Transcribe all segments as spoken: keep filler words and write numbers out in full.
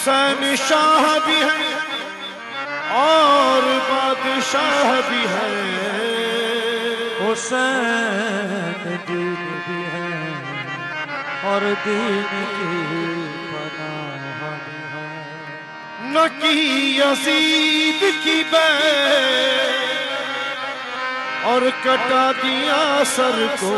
हुसैन शाह भी है और बादशाह भी है, हुसैन दीन भी है और दीन की पनाह भी है। न की यजीद की बैत और कटा दिया सर को,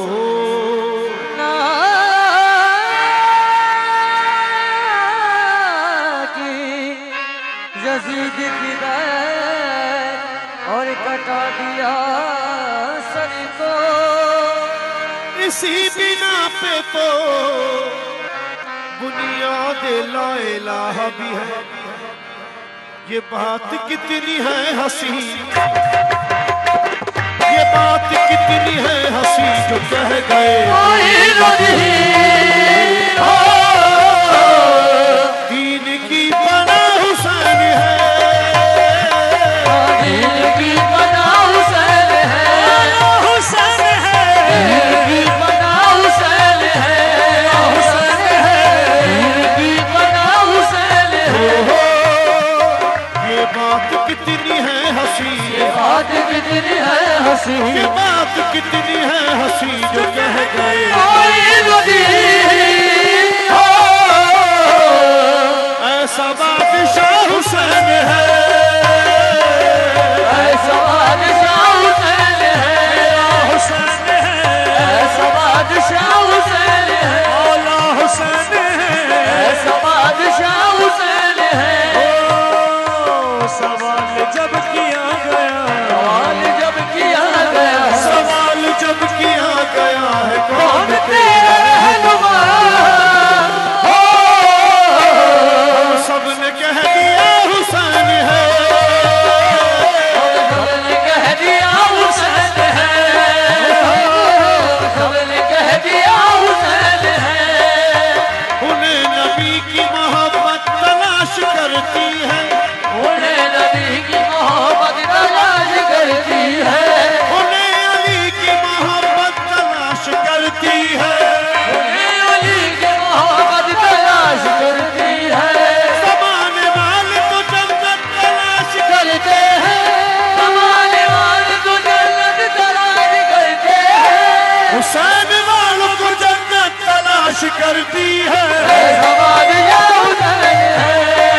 यजीद की बैत और कटा दिया सर को। इसी बिना पे तो बुनियाद ला इलाहा भी है। ये बात कितनी है हंसी, ये बात कितनी है हंसी जो कह गए दीन की बना हुसैन है, दीन की बना हुसैन है, हुसैन है, दीन की बना हुसैन है, हुसैन है, दीन की बना हुसैन है। ये बात कितनी है हंसी, ये बात कितनी है हंसी, ये बात कितनी है हंसी जो कह गए ऐसा बादशाह हुसैन है, ऐसा बादशाह हुसैन है, हुसैन है, ऐसा बादशाह हुसैन है, मौला हुसैन है, ऐसा बादशाह हुसैन है। ओ सवाल जब किया गया, सवाल जब किया गया, सवाल जब किया गया है कौन तेरा रहनुमा, सबने कह दिया हुसैन है, सबने कह दिया हुसैन है, सबने कह दिया हुसैन है। उन्हें नबी की मोहब्बत तलाश करती है, उन्हें नबी की मोहब्बत तलाश करती है, उन्हें अली की मोहब्बत तलाश करती है, उन्हें अली की मोहब्बत तलाश करती है। ज़माने वाले तो जन्नत तलाश करते हैं कमाने वाले को जन्नत तलाश करते हैं, हुसैन वालों को जन्नत तलाश करती है। ऐसा बादशाह हुसैन है,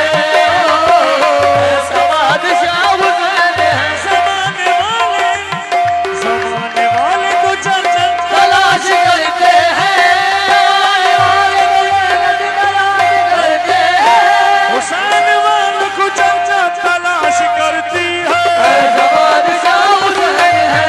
ऐसा बादशाह हुसैन है। ज़माने वाले ज़माने वाले को जन्नत तलाश करते हैं, कमाने वाले को जन्नत तलाश करते हैं, हुसैन वालों को जन्नत तलाश करती है। ऐसा बादशाह हुसैन है।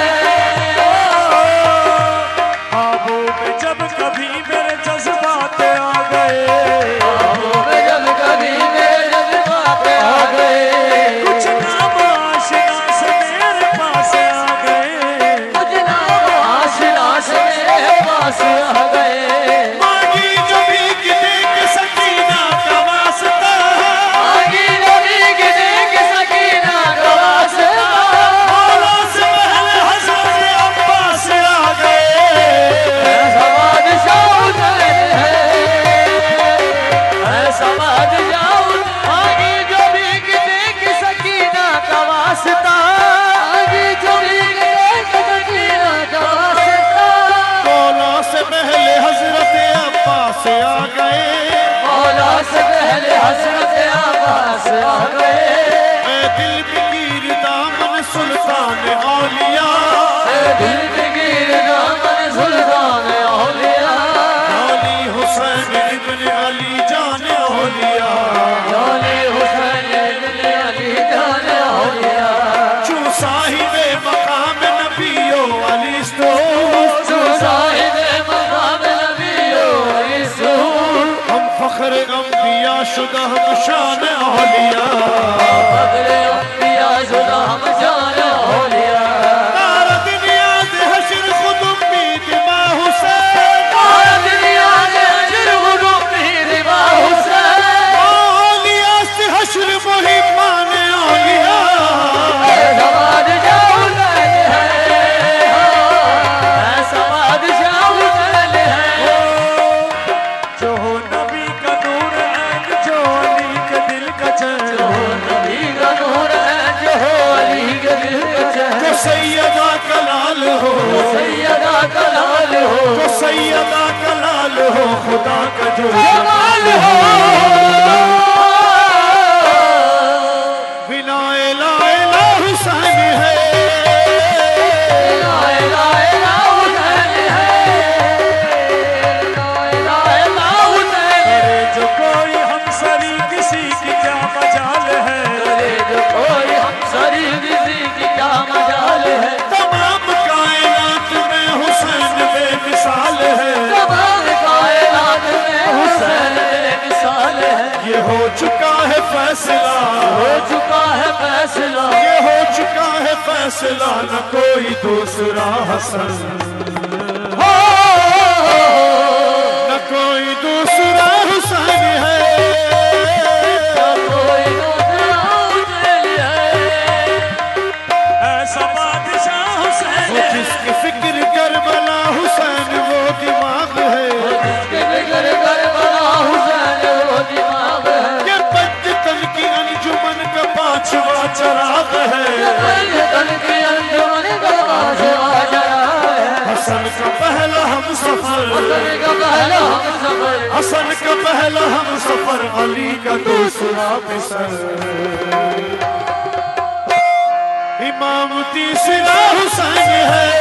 ख्वाबों में जब कभी मेरे जज्बात आ गए, ख्वाबों में जब कभी मेरे जज्बात आ गए, कुछ नाम आशिना से मेरे पास आ गए, कुछ नाम आशिना से मेरे पास आ गए। मांगी जो भीख देख सकीना का वास्ता, आगे नबी के देख सकीना का वास्ता, मौला से पहले हज़रत अब्बास आ गए। ऐसा बादशाह हुसैन है, ऐसा बादशाह हुसैन। आगे जो भी के देख सकीना का वास्ता, आगे जो भी के देख सकीना का वास्ता, मौला से पहले हज़रत अब्बास आ गए। मौला से पहले हज़रत अब्बास आ गए। ऐ दिल बिगीर दामन सुल्तान औलिया, ऐ दिल बिगीर दामन सुल्तान औलिया, अली हुसैन इब्न अली जान औलिया, जाने हुसैन इब्न अली जाने औलिया, चू साहिबे मकाम नबियो अलिस्तो, जो साहिबे मकाम नबियो अलिस्तो, हम फख्र अंबिया शुदा हम शान औलिया, फख्र अंबिया शुदा हम शान औलिया। तारा दुनिया दे हश्र खुद उम्मीद मा हुसैन, सारा दुनिया के अजर गुरूब रिबा हुसैन, औलिया से हश्र मुहिमान औलिया। ऐसा बादशाह हुसैन है, ऐसा बादशाह हुसैन है। जो हो नबी का नूर ऐन जो अली सैयदा कलाल हो, सैयदा कलाल हो, तो सैयदा कलाल हो, खुदा का जो जमाल हो। बिना इला इला हुसैन है, ला इला इला हुसैन है, ला इला इला हुसैन है। अरे जो कोई हमसरी किसी की क्या मजाल है, अरे जो कोई हमसरी किसी की क्या मजाल है। तमाम कायनात में हुसैन बेमिसाल है, तमाम कायनात में हुसैन बेमिसाल है। ये हो चुका है फैसला, हो चुका है फैसला, ये हो चुका है फैसला, न कोई दूसरा हसन, हो न कोई दूसरा हुसैन है। कोई दूसरा हुसैन है। ऐसा बादशाह हुसैन वो जिसकी फिक्र करबला हुसैन वो दिमाग है, जिसके बिगड़ करबला हुसैन वो दिमाग है। ये पंजतन की अंजुमन का पांचवा चराग है, पंजतन की अंजुमन का पांचवा चराग है। हसन का पहला हम सफर, हसन का पहला हम सफर, हसन का पहला हम सफर, अली का दूसरा बिसर, इमाम तीसरा हुसैन है।